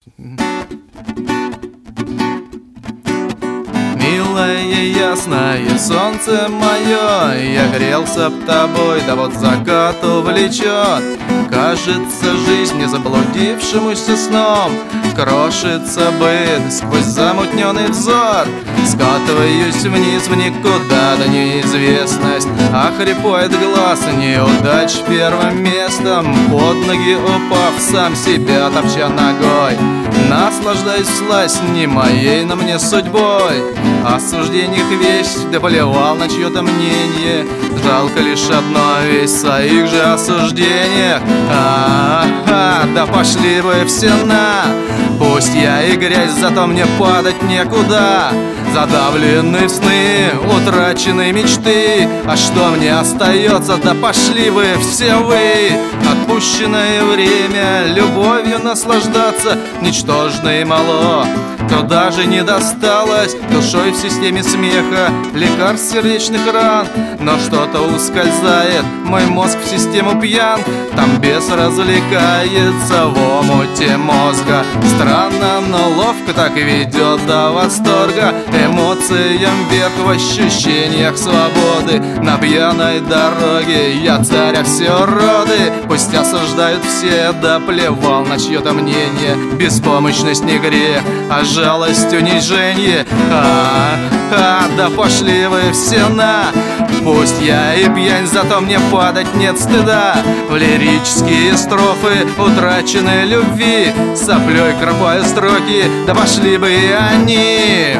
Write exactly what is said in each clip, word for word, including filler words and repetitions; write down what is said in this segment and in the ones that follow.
Милое ясное солнце мое, я грелся б тобой, да вот закат увлечет. Кажется, жизнь не заблудившемуся сном крошится быт сквозь замутненный взор. Скатываюсь вниз в никуда, да неизвестность, а хрипает глаз неудач первым местом. Под ноги упав, сам себя топча ногой, наслаждаюсь всласть не моей, но мне судьбой. О суждениях весть, да плевал на чье-то мнение. Жалко лишь одно, весь в своих же осуждениях. А-а-а, да пошли вы все на. Пусть я и грязь, зато мне падать некуда. Задавленные сны, утраченные мечты. А что мне остается, да пошли вы все вы. Отпущенное время любовью наслаждаться ничтожно и мало. Труда же не досталось, душой в системе смеха, лекарств сердечных ран. Но что-то ускользает, мой мозг в систему пьян. Там бес развлекается в омуте мозга. Странно, но ловко так ведет до восторга. Эмоциям вверх в ощущениях свободы. На пьяной дороге я царь, а все роды пусть осуждают все, да плевал на чье-то мнение. Беспомощность не грех, а жалость унижение. А-а-а, да пошли вы все на. Пусть я и пьянь, зато мне падать нет стыда. В лирические строфы утраченной любви соплей кропаю строки, да пошли бы и они.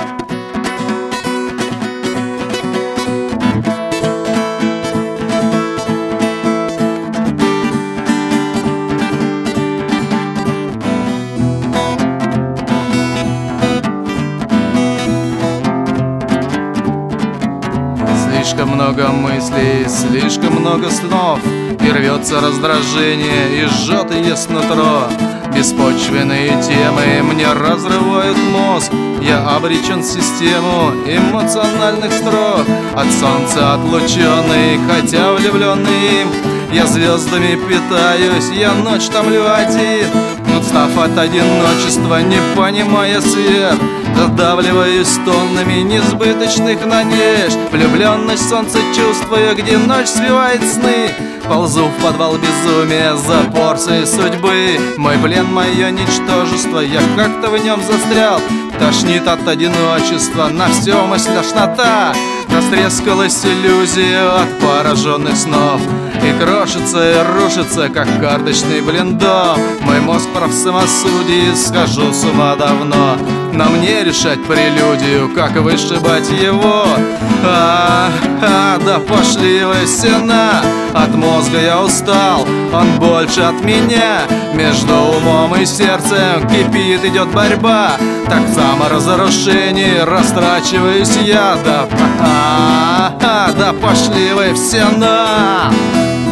Слишком много мыслей, слишком много снов, и рвется раздражение, и жжет и ест нутро. Беспочвенные темы мне разрывают мозг. Я обречен в систему эмоциональных строк. От солнца отлученный, хотя влюбленный им, я звездами питаюсь, я ночь томлю один. Устав от одиночества, не понимая свет, задавливаюсь тоннами несбыточных надежд. Влюбленность солнца чувствую, где ночь свивает сны. Ползу в подвал безумия за порцией судьбы. Мой плен, мое ничтожество, я как-то в нем застрял. Тошнит от одиночества, на все мысль тошнота. Растрескалась иллюзия от пораженных снов, и крошится, и рушится, как карточный блиндом. Мой мозг прав в самосудии, схожу с ума давно. На мне решать прелюдию, как вышибать его. А-а-а, да пошли вы все на. От мозга я устал, он больше от меня. Между умом и сердцем кипит, идет борьба. Так в саморазрушении растрачиваюсь я. Да, а-а-а, да пошли вы все на.